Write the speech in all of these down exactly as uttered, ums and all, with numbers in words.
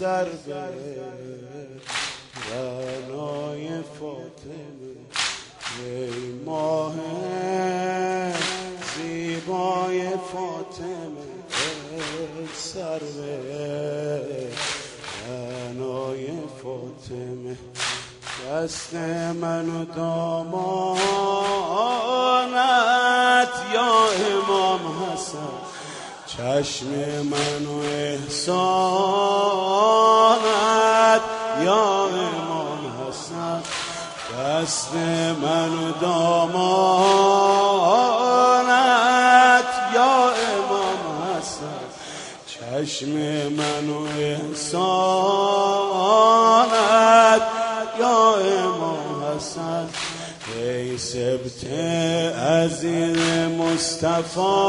سر به رعنای فاطمه ای ماه زیبای فاطمه ای سر به رعنای فاطمه دست من و دامانت یا امام حسن چشم من و احسانت یا امام حسن دست من و دامانت یا امام حسن چشم من و احسانت یا امام حسن ای سبت عزیز مصطفی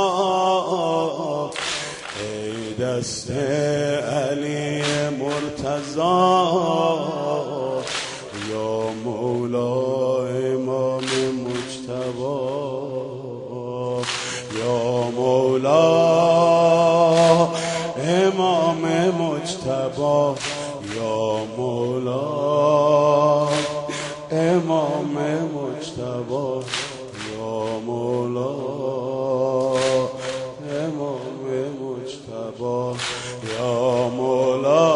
ای دست علی مرتضی یا مولا امام مجتبی یا مولا امام مجتبی یا مولا امام مجتبی یا مولا امام مجتبی یا مولا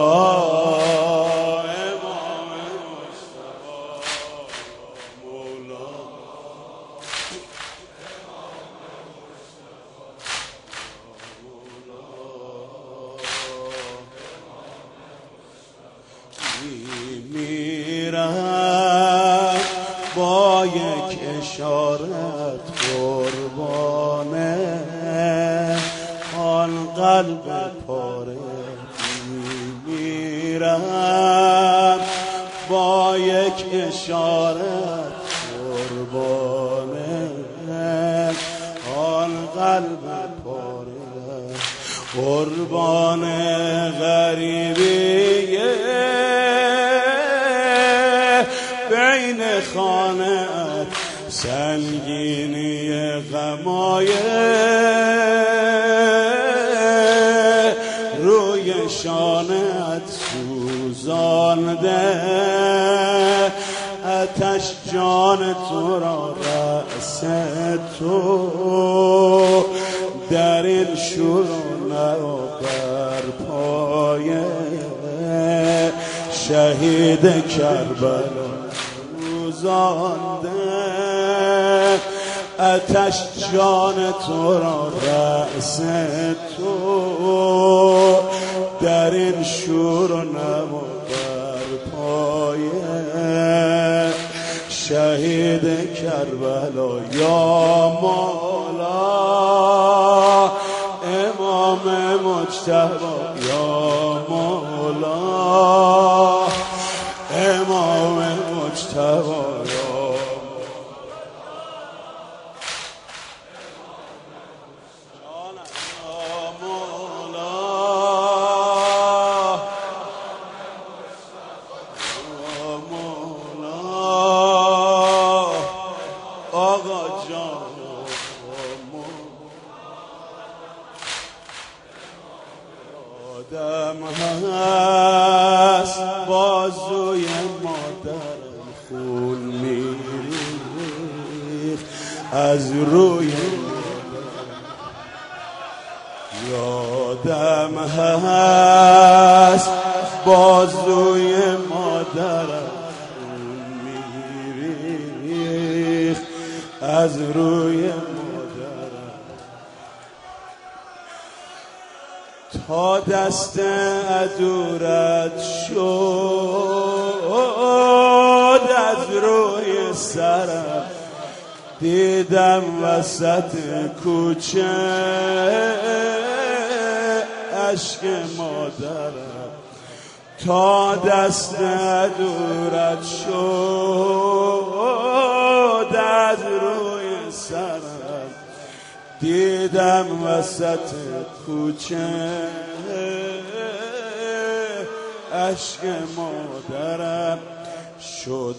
امام مجتبی مولا میمیرم با یک اشارت قربانه آن قلب پاره میمیرم با یک اشارت قربانه آن قلب پاره قربان غریبیه بین خانه‌ات سنگینی غمایه روی شانه‌ات سوزانده آتش جان تو را رأس تو در این شور و بر پایه شهید کربلا روزانده آتش جان تو را رأس تو در این شور و نوا بر پایه شهید کربلا یا مولا امام مجتبی یا مولا امام مجتبی آدم هست بازوی مادرم خون میریخت از روی یادم هست بازوی مادرم خون میریخت از روی تا دست عدورت شد از روی سرم دیدم وسط کوچه اشک مادرم تا دست عدورت شد از روی سرم دیدم وسط کوچه اشک مادرم شد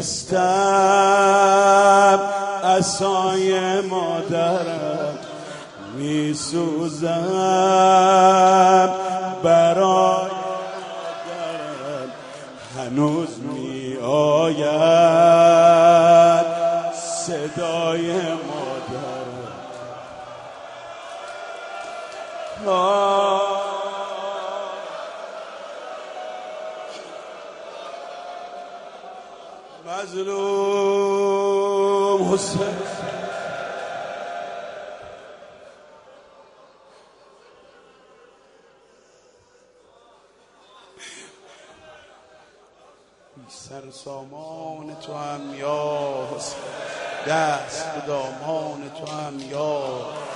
دستم عصای مادرم می سوزم برای هنوز می آید صدای مادر. مظلوم حسین سر سامان تو هم یا حسین، دست به دامان تو هم یا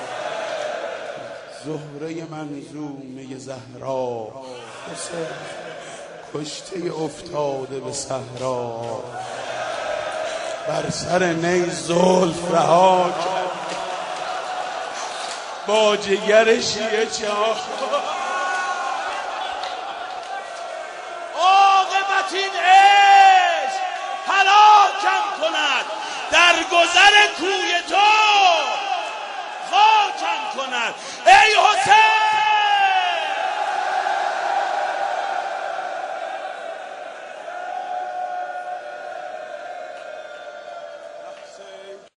زهره منظومه زهرا. حسین کشته افتاده به صحرا، بر سر نی زلف رها کرد با جگر شیعه چاه. عاقبت این عشق هلاکم کند در گذر کوی